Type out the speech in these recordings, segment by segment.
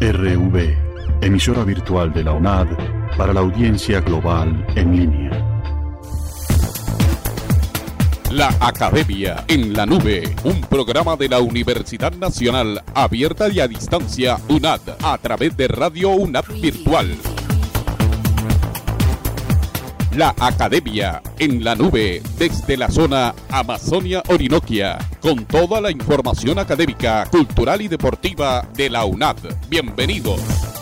RTV, emisora virtual de la UNAD para la audiencia global en línea. La Academia en la Nube, un programa de la Universidad Nacional abierta y a distancia UNAD a través de Radio UNAD Virtual. La Academia en la Nube desde la zona Amazonia-Orinoquia, con toda la información académica, cultural y deportiva de la UNAD. Bienvenidos.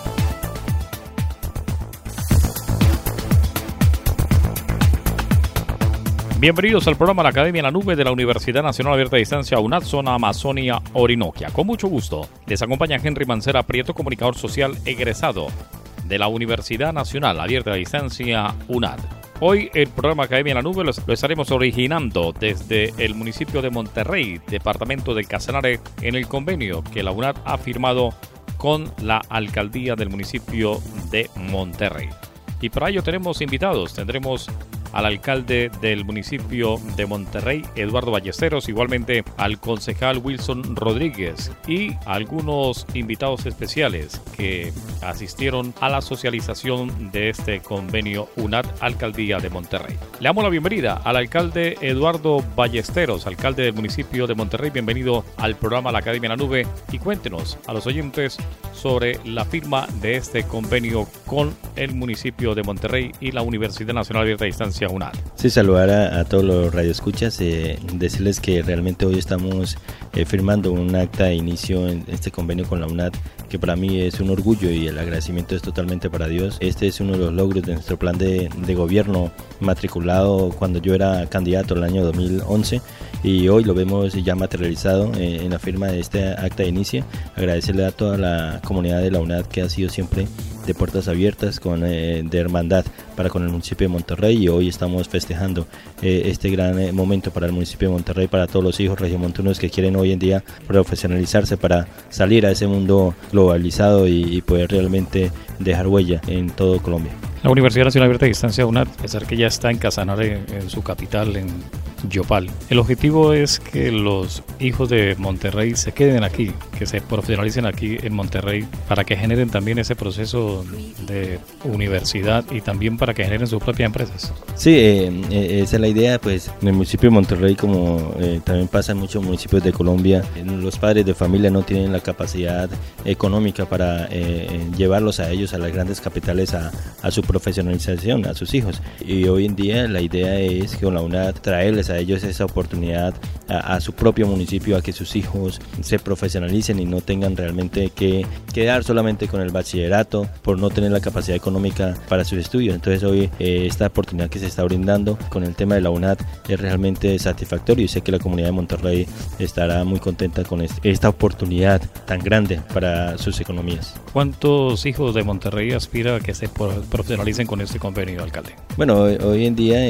Bienvenidos al programa La Academia en la Nube de la Universidad Nacional Abierta a Distancia UNAD, zona Amazonia-Orinoquia. Con mucho gusto, les acompaña Henry Mancera Prieto, comunicador social egresado de la Universidad Nacional Abierta a Distancia UNAD. Hoy el programa Academia en la Nube lo estaremos originando desde el municipio de Monterrey, departamento del Casanare, en el convenio que la UNAD ha firmado con la alcaldía del municipio de Monterrey. Y para ello tenemos invitados, tendremos al alcalde del municipio de Monterrey, Eduardo Ballesteros, igualmente al concejal Wilson Rodríguez y algunos invitados especiales que asistieron a la socialización de este convenio UNAD Alcaldía de Monterrey. Le damos la bienvenida al alcalde Eduardo Ballesteros, alcalde del municipio de Monterrey. Bienvenido al programa La Academia en la Nube y cuéntenos a los oyentes sobre la firma de este convenio con el municipio de Monterrey y la Universidad Nacional Abierta a Distancia UNAD. Sí, saludar a todos los radioescuchas, decirles que realmente hoy estamos firmando un acta de inicio en este convenio con la UNAD, que para mí es un orgullo y el agradecimiento es totalmente para Dios. Este es uno de los logros de nuestro plan de gobierno matriculado cuando yo era candidato en el año 2011 y hoy lo vemos ya materializado en la firma de este acta de inicio. Agradecerle a toda la comunidad de la UNAD que ha sido siempre de puertas abiertas, de hermandad para con el municipio de Monterrey, y hoy estamos festejando este gran momento para el municipio de Monterrey, para todos los hijos regiomontanos que quieren hoy en día profesionalizarse para salir a ese mundo globalizado y poder realmente dejar huella en todo Colombia. La Universidad Nacional Abierta a Distancia UNAD, a pesar que ya está en Casanare, en su capital, en Yopal, el objetivo es que los hijos de Monterrey se queden aquí, que se profesionalicen aquí en Monterrey, para que generen también ese proceso de universidad y también para que generen sus propias empresas. Sí, esa es la idea. Pues en el municipio de Monterrey, como también pasa en muchos municipios de Colombia, los padres de familia no tienen la capacidad económica para llevarlos a ellos a las grandes capitales a su profesionalización, a sus hijos, y hoy en día la idea es que con la UNAD traerles a ellos esa oportunidad a su propio municipio, a que sus hijos se profesionalicen y no tengan realmente que quedar solamente con el bachillerato por no tener la capacidad económica para sus estudios. Entonces hoy esta oportunidad que se está brindando con el tema de la UNAD es realmente satisfactorio y sé que la comunidad de Monterrey estará muy contenta con esta oportunidad tan grande para sus economías. ¿Cuántos hijos de Monterrey aspira a que se profesionalicen con este convenio, alcalde? Bueno, hoy en día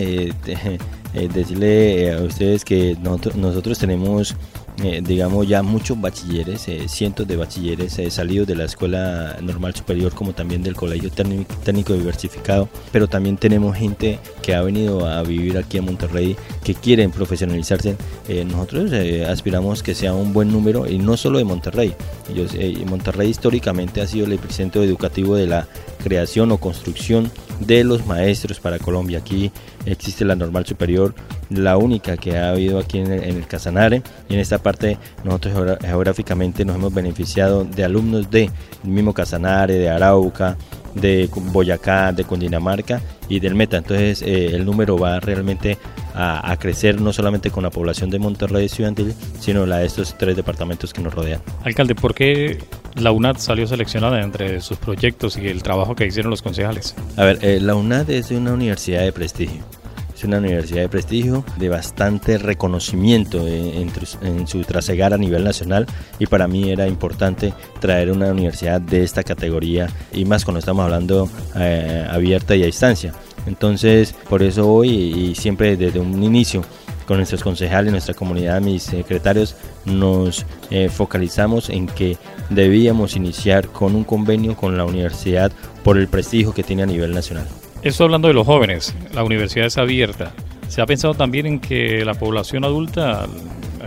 decirle a ustedes que nosotros tenemos digamos ya muchos bachilleres, cientos de bachilleres salidos de la Escuela Normal Superior, como también del Colegio Técnico Diversificado, pero también tenemos gente que ha venido a vivir aquí en Monterrey que quieren profesionalizarse. Nosotros aspiramos que sea un buen número, y no solo de Monterrey. Monterrey históricamente ha sido el epicentro educativo de la creación o construcción de los maestros para Colombia. Aquí existe la Normal Superior, la única que ha habido aquí en el Casanare, y en esta parte nosotros geográficamente nos hemos beneficiado de alumnos del mismo Casanare, de Arauca, de Boyacá, de Cundinamarca y del Meta. Entonces el número va realmente a crecer, no solamente con la población de Monterrey estudiantil, sino la de estos 3 departamentos que nos rodean. Alcalde, ¿por qué la UNAD salió seleccionada entre sus proyectos y el trabajo que hicieron los concejales? A ver, la UNAD es una universidad de prestigio. Es una universidad de prestigio, de bastante reconocimiento en su trasegar a nivel nacional, y para mí era importante traer una universidad de esta categoría, y más cuando estamos hablando abierta y a distancia. Entonces, por eso hoy y siempre desde un inicio, con nuestros concejales, nuestra comunidad, mis secretarios, nos focalizamos en que debíamos iniciar con un convenio con la universidad por el prestigio que tiene a nivel nacional. Esto hablando de los jóvenes, la universidad es abierta. ¿Se ha pensado también en que la población adulta,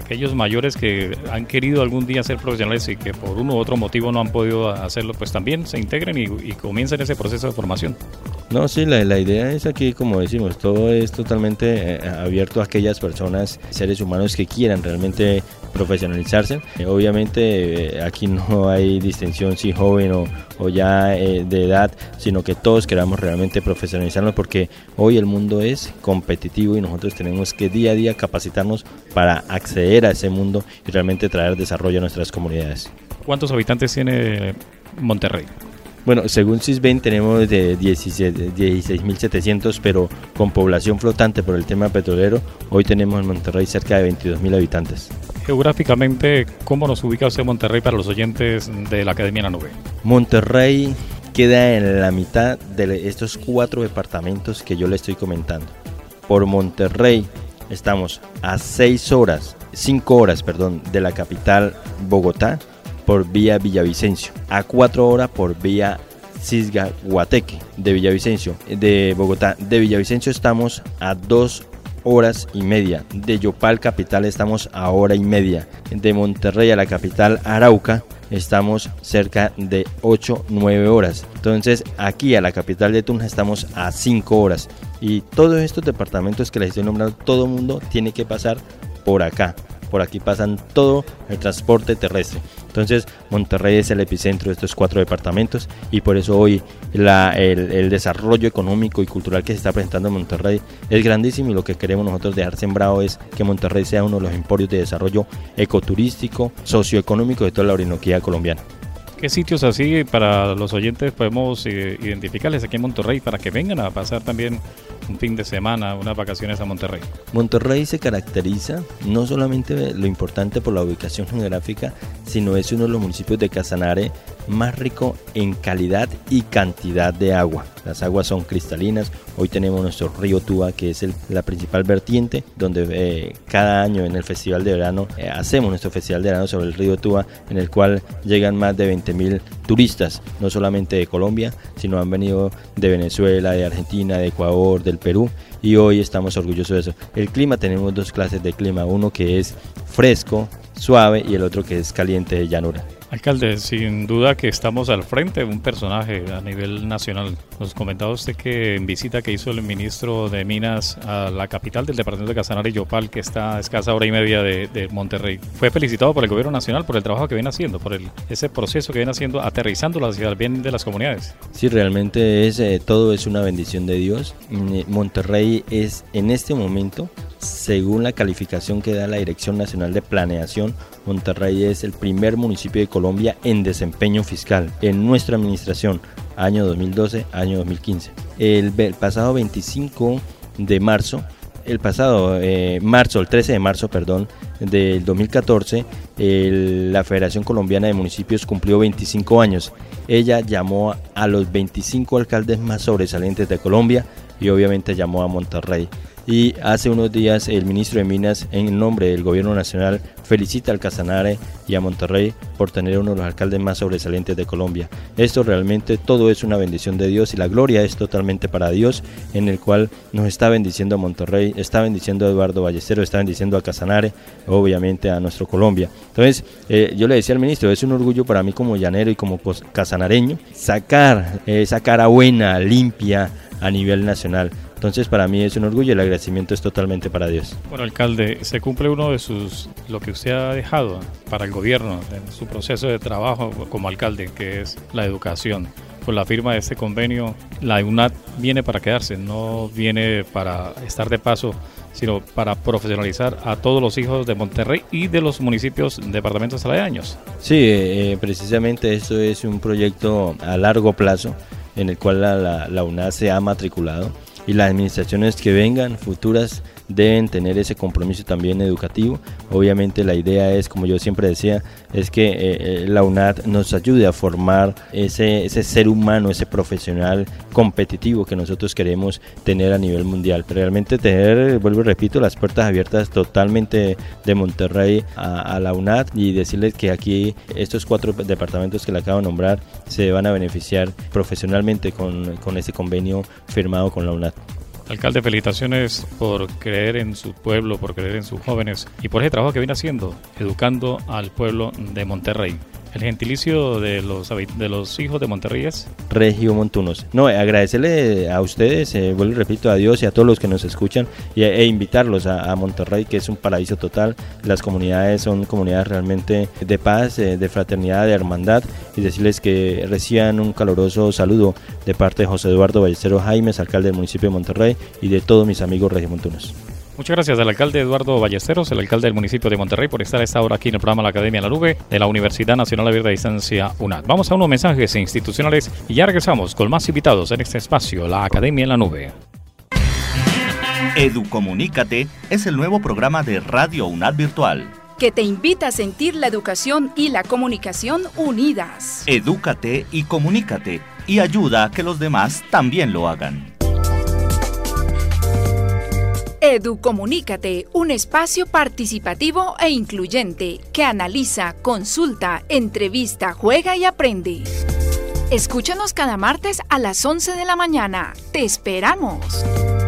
aquellos mayores que han querido algún día ser profesionales y que por uno u otro motivo no han podido hacerlo, pues también se integren y comiencen ese proceso de formación. No, sí, la idea es aquí, como decimos, todo es totalmente abierto a aquellas personas, seres humanos que quieran realmente profesionalizarse. Obviamente aquí no hay distinción si joven o ya de edad, sino que todos queramos realmente profesionalizarnos, porque hoy el mundo es competitivo y nosotros tenemos que día a día capacitarnos para acceder a ese mundo y realmente traer desarrollo a nuestras comunidades. ¿Cuántos habitantes tiene Monterrey? Bueno, según Sisbén tenemos de 16.700, pero con población flotante por el tema petrolero, hoy tenemos en Monterrey cerca de 22.000 habitantes. Geográficamente, ¿cómo nos ubica usted Monterrey para los oyentes de la Academia en la Nube? Monterrey queda en la mitad de estos 4 departamentos que yo le estoy comentando. Por Monterrey estamos a 5 horas de la capital Bogotá, por vía Villavicencio, a 4 horas por vía Cisga-Guateque de Villavicencio, de Bogotá. De Villavicencio estamos a 2 horas y media, de Yopal capital estamos a 1 hora y media, de Monterrey a la capital Arauca estamos cerca de 8-9 horas. Entonces aquí a la capital de Tunja estamos a 5 horas, y todos estos departamentos que les estoy nombrando, todo el mundo tiene que pasar por acá. Por aquí pasan todo el transporte terrestre. Entonces Monterrey es el epicentro de estos 4 departamentos, y por eso hoy el desarrollo económico y cultural que se está presentando en Monterrey es grandísimo, y lo que queremos nosotros dejar sembrado es que Monterrey sea uno de los emporios de desarrollo ecoturístico, socioeconómico de toda la Orinoquía colombiana. ¿Qué sitios así para los oyentes podemos identificarles aquí en Monterrey para que vengan a pasar también un fin de semana, unas vacaciones a Monterrey? Monterrey se caracteriza no solamente lo importante por la ubicación geográfica, sino es uno de los municipios de Casanare más rico en calidad y cantidad de agua. Las aguas son cristalinas. Hoy tenemos nuestro río Tuba, que es la principal vertiente, donde cada año en el Festival de Verano hacemos nuestro Festival de Verano sobre el río Tuba, en el cual llegan más de 20.000 turistas, no solamente de Colombia, sino han venido de Venezuela, de Argentina, de Ecuador, del Perú, y hoy estamos orgullosos de eso. El clima, tenemos 2 clases de clima, uno que es fresco, suave, y el otro que es caliente, de llanura. Alcalde, sin duda que estamos al frente de un personaje a nivel nacional. Nos comentaba usted que en visita que hizo el ministro de Minas a la capital del departamento de Casanare, Yopal, que está a escasa 1 hora y media de Monterrey, fue felicitado por el gobierno nacional por el trabajo que viene haciendo, por ese proceso que viene haciendo, aterrizando hacia el bien de las comunidades. Sí, realmente todo es una bendición de Dios. Monterrey es en este momento, según la calificación que da la Dirección Nacional de Planeación, Monterrey es el primer municipio de Colombia en desempeño fiscal en nuestra administración, año 2012, año 2015. El pasado 25 de marzo, el 13 de marzo, del 2014, la Federación Colombiana de Municipios cumplió 25 años. Ella llamó a los 25 alcaldes más sobresalientes de Colombia, y obviamente llamó a Monterrey. Y hace unos días el ministro de Minas, en nombre del gobierno nacional, felicita al Casanare y a Monterrey por tener uno de los alcaldes más sobresalientes de Colombia. Esto realmente todo es una bendición de Dios, y la gloria es totalmente para Dios, en el cual nos está bendiciendo a Monterrey, está bendiciendo a Eduardo Ballesteros, está bendiciendo a Casanare, obviamente a nuestro Colombia. Entonces yo le decía al ministro, es un orgullo para mí como llanero y como casanareño sacar esa cara buena, limpia a nivel nacional. Entonces para mí es un orgullo, y el agradecimiento es totalmente para Dios. Bueno, alcalde, se cumple uno de lo que usted ha dejado para el gobierno en su proceso de trabajo como alcalde, que es la educación. Con la firma de este convenio, la UNAD viene para quedarse, no viene para estar de paso, sino para profesionalizar a todos los hijos de Monterrey y de los municipios, departamentos aledaños. Sí, precisamente esto es un proyecto a largo plazo, en el cual la UNAD se ha matriculado, y las administraciones que vengan futuras deben tener ese compromiso también educativo. Obviamente la idea es, como yo siempre decía, es que la UNAD nos ayude a formar ese ser humano, ese profesional competitivo que nosotros queremos tener a nivel mundial. Pero realmente tener, vuelvo y repito, las puertas abiertas totalmente de Monterrey a la UNAD, y decirles que aquí estos 4 departamentos que le acabo de nombrar se van a beneficiar profesionalmente con ese convenio firmado con la UNAD. Alcalde, felicitaciones por creer en su pueblo, por creer en sus jóvenes y por ese trabajo que viene haciendo, educando al pueblo de Monterrey. ¿El gentilicio de los hijos de Monterrey es? Regiomontunos. No, agradecerle a ustedes, vuelvo y repito, a Dios y a todos los que nos escuchan e invitarlos a Monterrey, que es un paraíso total. Las comunidades son comunidades realmente de paz, de fraternidad, de hermandad, y decirles que reciban un caluroso saludo de parte de José Eduardo Ballesteros Jaimes, alcalde del municipio de Monterrey, y de todos mis amigos regiomontunos. Muchas gracias al alcalde Eduardo Ballesteros, el alcalde del municipio de Monterrey, por estar a esta hora aquí en el programa La Academia en la Nube de la Universidad Nacional Abierta de Distancia UNAD. Vamos a unos mensajes institucionales y ya regresamos con más invitados en este espacio, La Academia en la Nube. Educomunícate es el nuevo programa de Radio UNAD Virtual, que te invita a sentir la educación y la comunicación unidas. Edúcate y comunícate, y ayuda a que los demás también lo hagan. Educomunícate, un espacio participativo e incluyente que analiza, consulta, entrevista, juega y aprende. Escúchanos cada martes a las 11 de la mañana. ¡Te esperamos!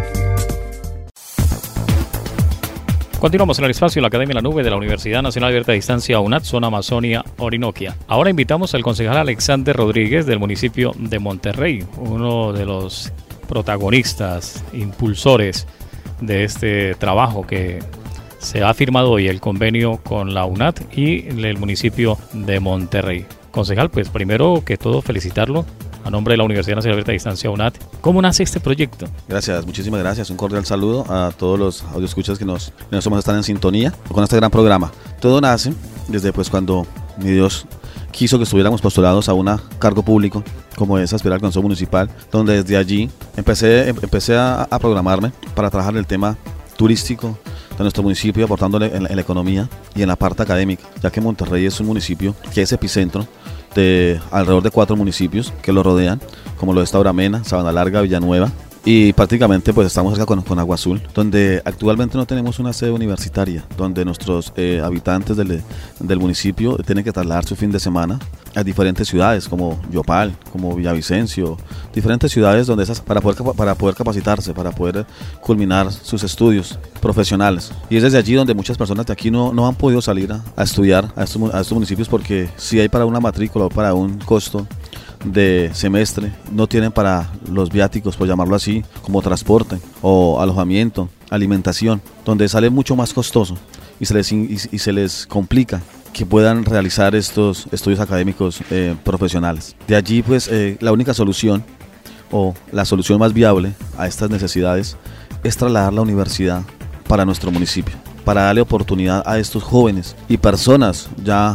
Continuamos en el espacio La Academia en la Nube de la Universidad Nacional Abierta de Distancia UNAD, zona Amazonia, Orinoquia. Ahora invitamos al concejal Alexander Rodríguez del municipio de Monterrey, uno de los protagonistas, impulsores de este trabajo que se ha firmado hoy, el convenio con la UNAD y el municipio de Monterrey. Concejal, pues primero que todo felicitarlo a nombre de la Universidad Nacional Abierta de Distancia UNAD. ¿Cómo nace este proyecto? Gracias, muchísimas gracias. Un cordial saludo a todos los audioscuchas que nos están en sintonía con este gran programa. Todo nace desde cuando mi Dios quiso que estuviéramos postulados a un cargo público como es aspirar al Consejo Municipal, donde desde allí empecé a programarme para trabajar el tema turístico de nuestro municipio, aportándole en la economía y en la parte académica, ya que Monterrey es un municipio que es epicentro de alrededor de 4 municipios que lo rodean, como lo es Tauramena, Sabana Larga, Villanueva, y prácticamente estamos acá con Agua Azul, donde actualmente no tenemos una sede universitaria, donde nuestros habitantes del municipio tienen que trasladar su fin de semana a diferentes ciudades como Yopal, como Villavicencio, diferentes ciudades donde para poder capacitarse, para poder culminar sus estudios profesionales. Y es desde allí donde muchas personas de aquí no han podido salir a estudiar a estos municipios, porque si hay para una matrícula o para un costo de semestre, no tienen para los viáticos, por llamarlo así, como transporte o alojamiento, alimentación, donde sale mucho más costoso y se les complica que puedan realizar estos estudios académicos profesionales. De allí la única solución o la solución más viable a estas necesidades es trasladar la universidad para nuestro municipio, para darle oportunidad a estos jóvenes y personas ya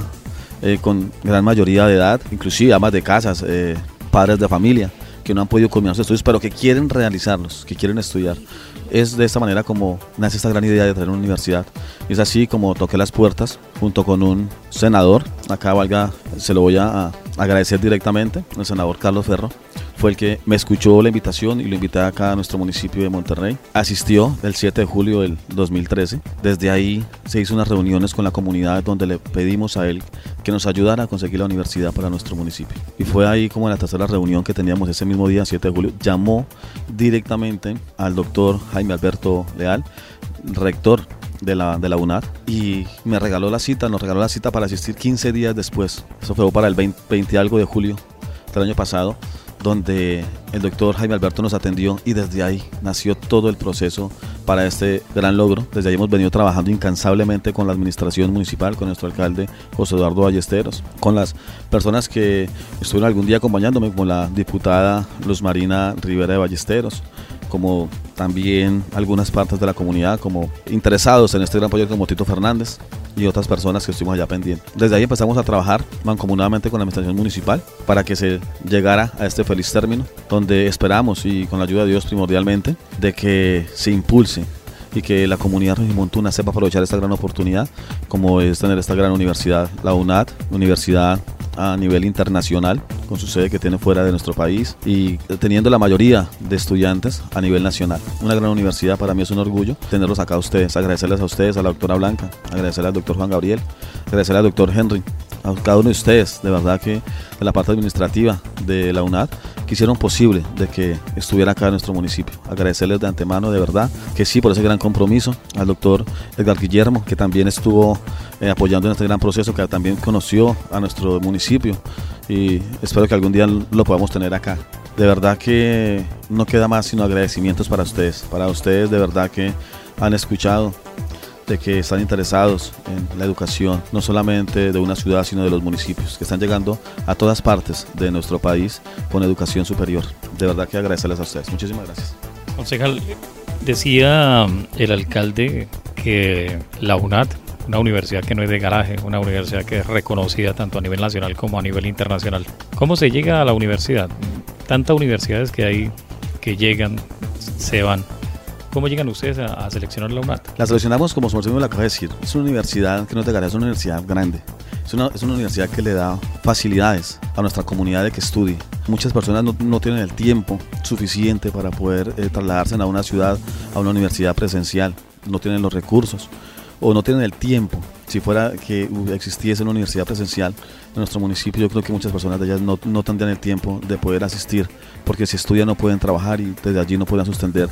con gran mayoría de edad, inclusive amas de casas, padres de familia, que no han podido culminar sus estudios, pero que quieren realizarlos, que quieren estudiar. Es de esta manera como nace esta gran idea de traer una universidad. Y es así como toqué las puertas junto con un senador. Acá se lo voy a agradecer directamente. El senador Carlos Ferro fue el que me escuchó la invitación y lo invité acá a nuestro municipio de Monterrey. Asistió el 7 de julio del 2013. Desde ahí se hizo unas reuniones con la comunidad donde le pedimos a él que nos ayudara a conseguir la universidad para nuestro municipio. Y fue ahí como en la tercera reunión que teníamos ese mismo día, 7 de julio, llamó directamente al doctor Jaime Alberto Leal, rector de la UNAD, y nos regaló la cita para asistir 15 días después. Eso fue para el 20 algo de julio del año pasado, donde el doctor Jaime Alberto nos atendió y desde ahí nació todo el proceso para este gran logro. Desde ahí hemos venido trabajando incansablemente con la administración municipal, con nuestro alcalde José Eduardo Ballesteros, con las personas que estuvieron algún día acompañándome, como la diputada Luz Marina Rivera de Ballesteros, como también algunas partes de la comunidad como interesados en este gran proyecto como Tito Fernández y otras personas que estuvimos allá pendientes. Desde ahí empezamos a trabajar mancomunadamente con la administración municipal para que se llegara a este feliz término, donde esperamos, y con la ayuda de Dios primordialmente, de que se impulse y que la comunidad regiomontuna sepa aprovechar esta gran oportunidad, como es tener esta gran universidad, la UNAD, universidad a nivel internacional, con su sede que tiene fuera de nuestro país y teniendo la mayoría de estudiantes a nivel nacional. Una gran universidad, para mí es un orgullo tenerlos acá a ustedes, agradecerles a ustedes, a la doctora Blanca, agradecerle al doctor Juan Gabriel, agradecerle al doctor Henry, a cada uno de ustedes, de verdad que de la parte administrativa de la UNAD, que hicieron posible de que estuviera acá en nuestro municipio. Agradecerles de antemano, de verdad, que sí, por ese gran compromiso, al doctor Edgar Guillermo, que también estuvo apoyando en este gran proceso, que también conoció a nuestro municipio, y espero que algún día lo podamos tener acá. De verdad que no queda más sino agradecimientos para ustedes de verdad que han escuchado, de que están interesados en la educación, no solamente de una ciudad, sino de los municipios, que están llegando a todas partes de nuestro país con educación superior. De verdad que agradecerles a ustedes. Muchísimas gracias. Concejal, decía el alcalde que la UNAD, una universidad que no es de garaje, una universidad que es reconocida tanto a nivel nacional como a nivel internacional. ¿Cómo se llega a la universidad? Tantas universidades que hay que llegan, se van. ¿Cómo llegan ustedes a seleccionar la UNAD? La seleccionamos, como su merced me lo acaba de decir, es una universidad que no es de garaje, es una universidad grande. Es una universidad que le da facilidades a nuestra comunidad de que estudie. Muchas personas no tienen el tiempo suficiente para poder trasladarse a una ciudad, a una universidad presencial. No tienen los recursos o no tienen el tiempo. Si fuera que existiese una universidad presencial en nuestro municipio, yo creo que muchas personas de ellas no tendrían el tiempo de poder asistir, porque si estudian no pueden trabajar y desde allí no pueden sostener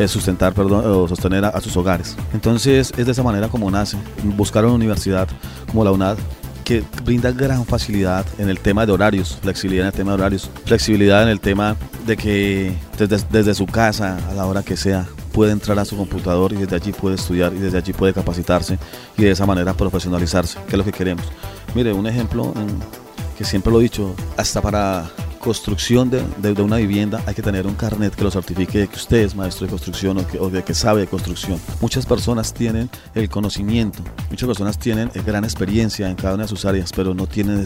a sus hogares. Entonces es de esa manera como nace, buscar una universidad como la UNAD, que brinda gran facilidad en el tema de horarios, flexibilidad en el tema de horarios, flexibilidad en el tema de que desde su casa, a la hora que sea, puede entrar a su computador y desde allí puede estudiar y desde allí puede capacitarse y de esa manera profesionalizarse, que es lo que queremos. Mire, un ejemplo que siempre lo he dicho, hasta para construcción de una vivienda hay que tener un carnet que lo certifique de que usted es maestro de construcción o de que sabe de construcción. Muchas personas tienen el conocimiento, muchas personas tienen gran experiencia en cada una de sus áreas, pero no tienen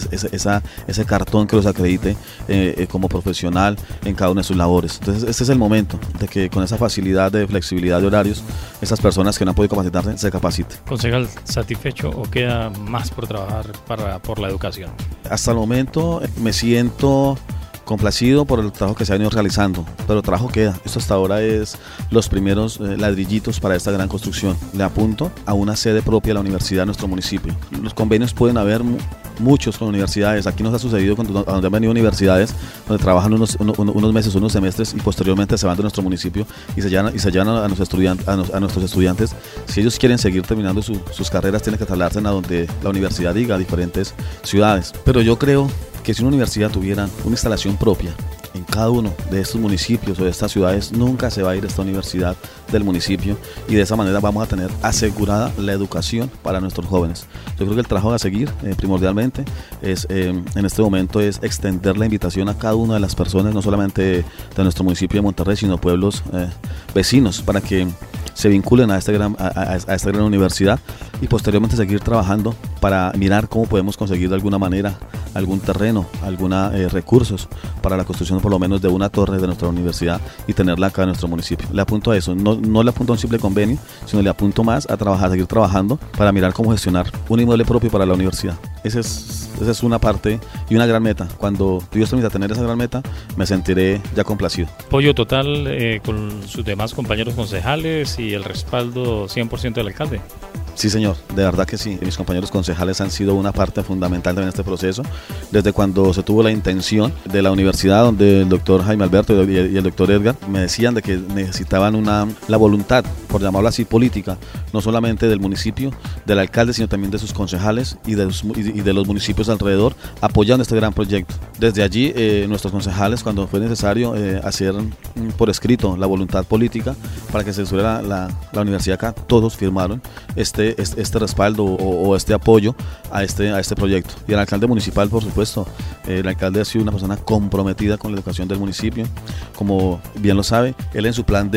ese cartón que los acredite como profesional en cada una de sus labores. Entonces este es el momento de que con esa facilidad de flexibilidad de horarios, esas personas que no han podido capacitarse se capaciten. Concejal, ¿satisfecho o queda más por trabajar por la educación? Hasta el momento me siento complacido por el trabajo que se ha venido realizando, pero el trabajo queda. Esto hasta ahora es los primeros ladrillitos para esta gran construcción. Le apunto a una sede propia de la universidad de nuestro municipio. Los convenios pueden haber muchos con universidades. Aquí nos ha sucedido cuando han venido universidades donde trabajan unos meses, unos semestres y posteriormente se van de nuestro municipio y se llevan a nuestros estudiantes. Si ellos quieren seguir terminando sus carreras, tienen que trasladarse a donde la universidad diga, a diferentes ciudades. Pero yo creo que si una universidad tuviera una instalación propia en cada uno de estos municipios o de estas ciudades, nunca se va a ir esta universidad del municipio y de esa manera vamos a tener asegurada la educación para nuestros jóvenes. Yo creo que el trabajo a seguir primordialmente es en este momento es extender la invitación a cada una de las personas, no solamente de nuestro municipio de Monterrey, sino pueblos vecinos, para que se vinculen a esta gran universidad y posteriormente seguir trabajando para mirar cómo podemos conseguir de alguna manera algún terreno, algunos recursos para la construcción por lo menos de una torre de nuestra universidad y tenerla acá en nuestro municipio. Le apunto a eso, no le apunto a un simple convenio, sino le apunto más a seguir trabajando para mirar cómo gestionar un inmueble propio para la universidad. Esa es una parte y una gran meta. Cuando Dios permita tener esa gran meta, me sentiré ya complacido. Apoyo total con sus demás compañeros concejales y el respaldo 100% del alcalde. Sí, señor, de verdad que sí. Mis compañeros concejales han sido una parte fundamental en este proceso. Desde cuando se tuvo la intención de la universidad, donde el doctor Jaime Alberto y el doctor Edgar me decían de que necesitaban la voluntad, por llamarlo así, política, no solamente del municipio, del alcalde, sino también de sus concejales y de los municipios alrededor, apoyando este gran proyecto. Desde allí, nuestros concejales, cuando fue necesario hacer por escrito la voluntad política para que se subiera la universidad acá, todos firmaron este respaldo o este apoyo a este proyecto. Y el alcalde municipal, por supuesto, el alcalde ha sido una persona comprometida con la educación del municipio, como bien lo sabe. Él en su plan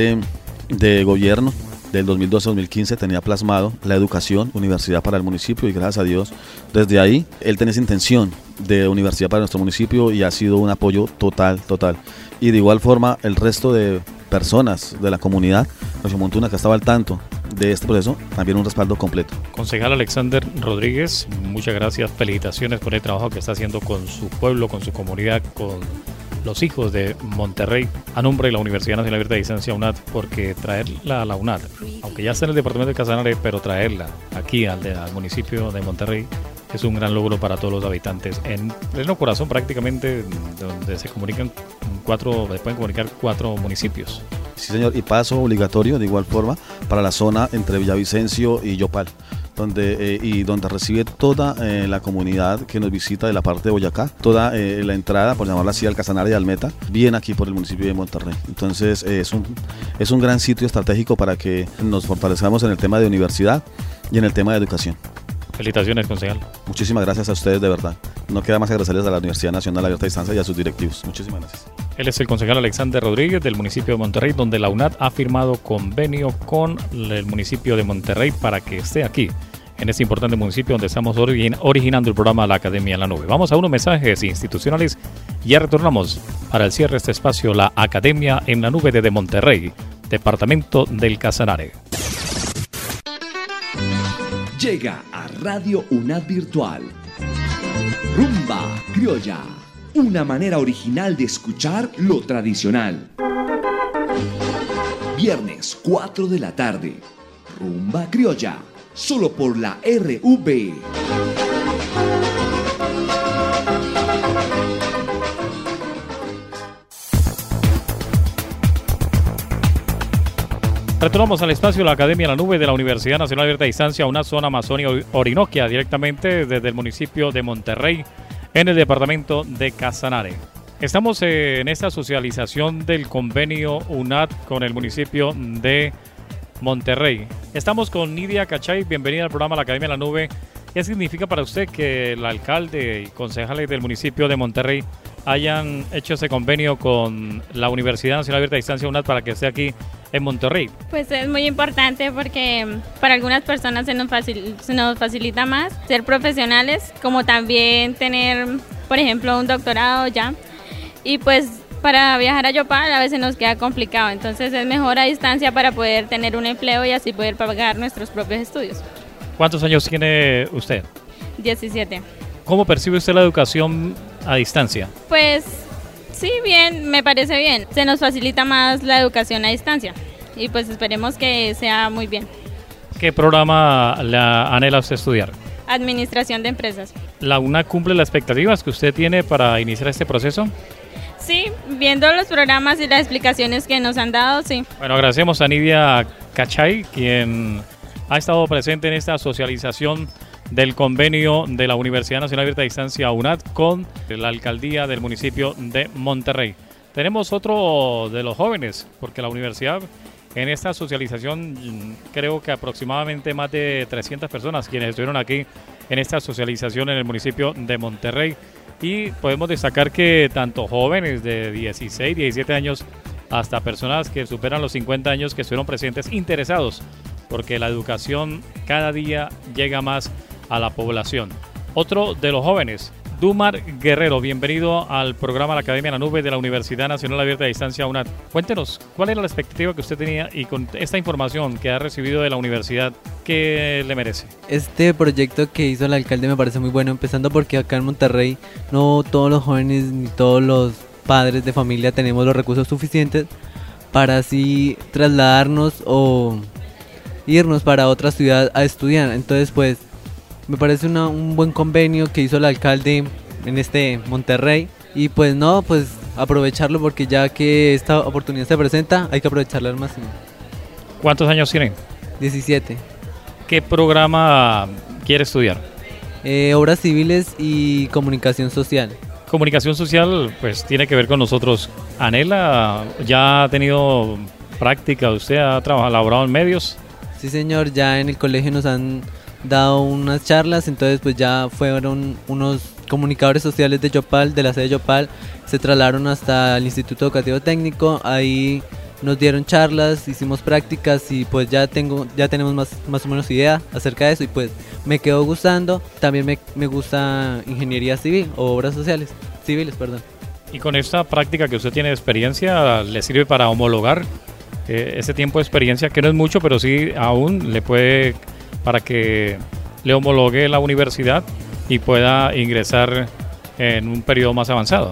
de gobierno del 2012-2015 tenía plasmado la educación, universidad para el municipio, y gracias a Dios, desde ahí, él tenía esa intención de universidad para nuestro municipio y ha sido un apoyo total. Y de igual forma, el resto de personas de la comunidad, Región Montuna, que estaba al tanto de este proceso, también un respaldo completo. Concejal Alexander Rodríguez, muchas gracias, felicitaciones por el trabajo que está haciendo con su pueblo, con su comunidad, con los hijos de Monterrey, a nombre de la Universidad Nacional Abierta de Distancia UNAD, porque traerla a la UNAD, aunque ya está en el departamento de Casanare, pero traerla aquí al municipio de Monterrey es un gran logro para todos los habitantes. En pleno corazón prácticamente, donde se pueden comunicar 4 municipios. Sí, señor, y paso obligatorio de igual forma para la zona entre Villavicencio y Yopal, donde recibe toda la comunidad que nos visita de la parte de Boyacá, toda la entrada, por llamarla así, al Casanare y al Meta, viene aquí por el municipio de Monterrey. Entonces es un gran sitio estratégico para que nos fortalezcamos en el tema de universidad y en el tema de educación. Felicitaciones, concejal. Muchísimas gracias a ustedes, de verdad. No queda más que agradecerles a la Universidad Nacional Abierta a Distancia y a sus directivos. Muchísimas gracias. Él es el concejal Alexander Rodríguez del municipio de Monterrey, donde la UNAD ha firmado convenio con el municipio de Monterrey para que esté aquí, en este importante municipio donde estamos originando el programa La Academia en la Nube. Vamos a unos mensajes institucionales y ya retornamos para el cierre de este espacio, La Academia en la Nube desde Monterrey, departamento del Casanare. Llega a Radio UNAD Virtual Rumba Criolla, una manera original de escuchar lo tradicional. Viernes 4 de la tarde, Rumba Criolla, solo por la RV. Retornamos al espacio de la Academia en la Nube de la Universidad Nacional Abierta a Distancia, una zona Amazonia Orinoquia, directamente desde el municipio de Monterrey, en el departamento de Casanare. Estamos en esta socialización del convenio UNAD con el municipio de Monterrey. Estamos con Nidia Cachay, bienvenida al programa La Academia en la Nube. ¿Qué significa para usted que el alcalde y concejales del municipio de Monterrey hayan hecho ese convenio con la Universidad Nacional Abierta a Distancia UNAD para que esté aquí en Monterrey? Pues es muy importante porque para algunas personas se nos facilita más ser profesionales, como también tener, por ejemplo, un doctorado ya. Y pues para viajar a Yopal a veces nos queda complicado, entonces es mejor a distancia para poder tener un empleo y así poder pagar nuestros propios estudios. ¿Cuántos años tiene usted? 17. ¿Cómo percibe usted la educación a distancia? Pues sí, bien, me parece bien. Se nos facilita más la educación a distancia y pues esperemos que sea muy bien. ¿Qué programa la anhela usted estudiar? Administración de empresas. ¿La UNAD cumple las expectativas que usted tiene para iniciar este proceso? Sí, viendo los programas y las explicaciones que nos han dado, sí. Bueno, agradecemos a Nidia Cachay, quien ha estado presente en esta socialización del convenio de la Universidad Nacional Abierta a Distancia UNAD con la alcaldía del municipio de Monterrey. Tenemos otro de los jóvenes, porque la universidad en esta socialización, creo que aproximadamente más de 300 personas quienes estuvieron aquí en esta socialización en el municipio de Monterrey. Y podemos destacar que tanto jóvenes de 16, 17 años hasta personas que superan los 50 años que estuvieron presentes interesados, porque la educación cada día llega más a la población. Otro de los jóvenes, Dumar Guerrero, bienvenido al programa La Academia en la Nube de la Universidad Nacional Abierta a Distancia UNAD. Cuéntenos, ¿cuál era la expectativa que usted tenía y con esta información que ha recibido de la universidad, qué le merece? Este proyecto que hizo el alcalde me parece muy bueno, empezando porque acá en Monterrey no todos los jóvenes ni todos los padres de familia tenemos los recursos suficientes para así trasladarnos o irnos para otra ciudad a estudiar. Entonces pues me parece un buen convenio que hizo el alcalde en este Monterrey y pues aprovecharlo porque ya que esta oportunidad se presenta hay que aprovecharla al máximo. ¿Cuántos años tiene? 17. ¿Qué programa quiere estudiar? Obras civiles y comunicación social. Comunicación social pues tiene que ver con nosotros. Anhela, ¿ya ha tenido práctica? ¿Usted ha laborado en medios? Sí señor, ya en el colegio nos han dado unas charlas, entonces pues ya fueron unos comunicadores sociales de Yopal, de la sede de Yopal, se trasladaron hasta el Instituto Educativo Técnico, ahí nos dieron charlas, hicimos prácticas y pues ya tenemos más o menos idea acerca de eso y pues me quedó gustando. También me gusta ingeniería civil o obras civiles. Y con esta práctica que usted tiene de experiencia, ¿le sirve para homologar ese tiempo de experiencia, que no es mucho, pero sí aún le puede, para que le homologue la universidad y pueda ingresar en un periodo más avanzado?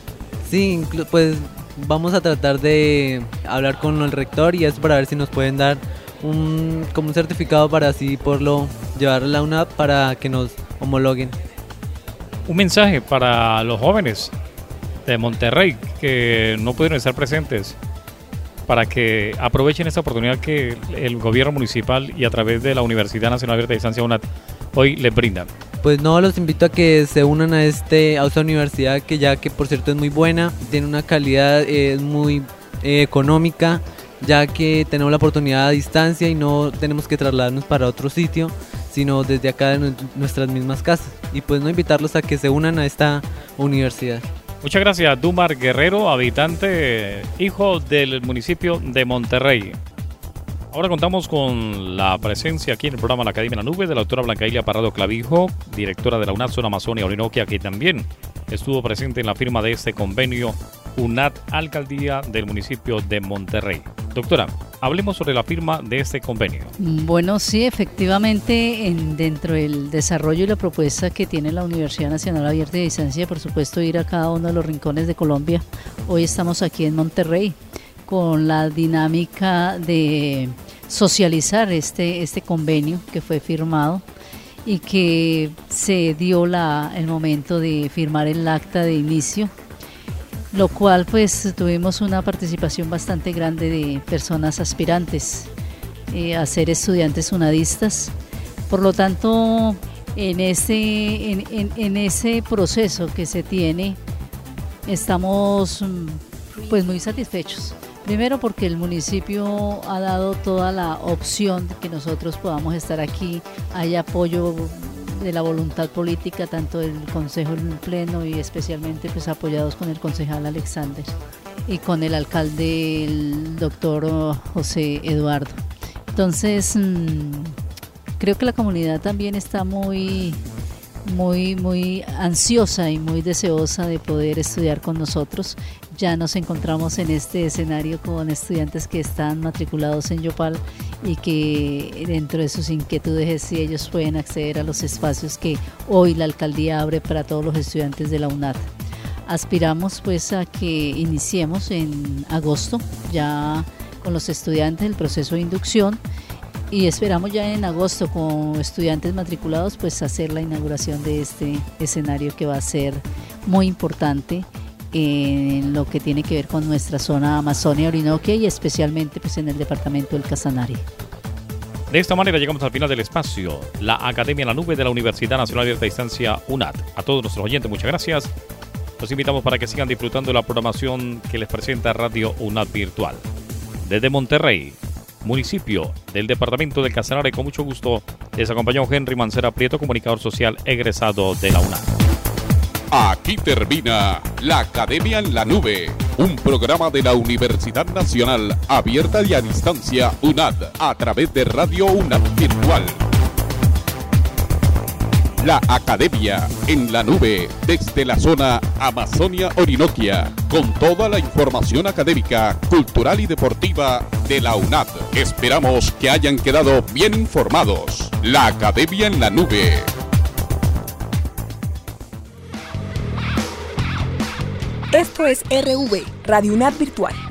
Sí, pues vamos a tratar de hablar con el rector y eso para ver si nos pueden dar como un certificado para así poderlo llevar a la UNAD para que nos homologuen. Un mensaje para los jóvenes de Monterrey que no pudieron estar presentes, para que aprovechen esta oportunidad que el gobierno municipal y a través de la Universidad Nacional Abierta de Distancia UNAD hoy les brindan. Pues no, los invito a que se unan a esta universidad que por cierto es muy buena, tiene una calidad muy económica, ya que tenemos la oportunidad a distancia y no tenemos que trasladarnos para otro sitio, sino desde acá de nuestras mismas casas. Y pues no, invitarlos a que se unan a esta universidad. Muchas gracias, Dumar Guerrero, habitante, hijo del municipio de Monterrey. Ahora contamos con la presencia aquí en el programa La Academia en la Nube de la doctora Blanca Ilia Parrado Clavijo, directora de la UNAD Zona Amazonia Orinoquia, que también estuvo presente en la firma de este convenio UNAD Alcaldía del municipio de Monterrey. Doctora, hablemos sobre la firma de este convenio. Bueno, sí, efectivamente, dentro del desarrollo y la propuesta que tiene la Universidad Nacional Abierta de Distancia, por supuesto, ir a cada uno de los rincones de Colombia. Hoy estamos aquí en Monterrey con la dinámica de socializar este convenio que fue firmado y que se dio el momento de firmar el acta de inicio, lo cual pues tuvimos una participación bastante grande de personas aspirantes a ser estudiantes unadistas. Por lo tanto, en ese proceso que se tiene, estamos pues muy satisfechos. Primero porque el municipio ha dado toda la opción de que nosotros podamos estar aquí, hay apoyo de la voluntad política, tanto del Consejo en Pleno y especialmente pues apoyados con el concejal Alexander y con el alcalde, el doctor José Eduardo. Entonces, creo que la comunidad también está muy ansiosa y muy deseosa de poder estudiar con nosotros. Ya nos encontramos en este escenario con estudiantes que están matriculados en Yopal y que dentro de sus inquietudes ellos pueden acceder a los espacios que hoy la alcaldía abre para todos los estudiantes de la UNAD. Aspiramos pues a que iniciemos en agosto ya con los estudiantes el proceso de inducción y esperamos ya en agosto con estudiantes matriculados pues hacer la inauguración de este escenario que va a ser muy importante en lo que tiene que ver con nuestra zona Amazonia Orinoquia y especialmente pues en el departamento del Casanare. De esta manera llegamos al final del espacio, la Academia en la Nube de la Universidad Nacional Abierta de Distancia UNAD. A todos nuestros oyentes, muchas gracias. Los invitamos para que sigan disfrutando de la programación que les presenta Radio UNAD Virtual. Desde Monterrey, municipio del departamento del Casanare, con mucho gusto les acompañó Henry Mancera Prieto, comunicador social egresado de la UNAD. Aquí termina La Academia en la Nube, un programa de la Universidad Nacional Abierta y a Distancia UNAD a través de Radio UNAD Virtual. La Academia en la Nube desde la zona Amazonia Orinoquia, con toda la información académica, cultural y deportiva de la UNAD. Esperamos que hayan quedado bien informados. La Academia en la Nube. Esto es RV, Radio UNAD Virtual.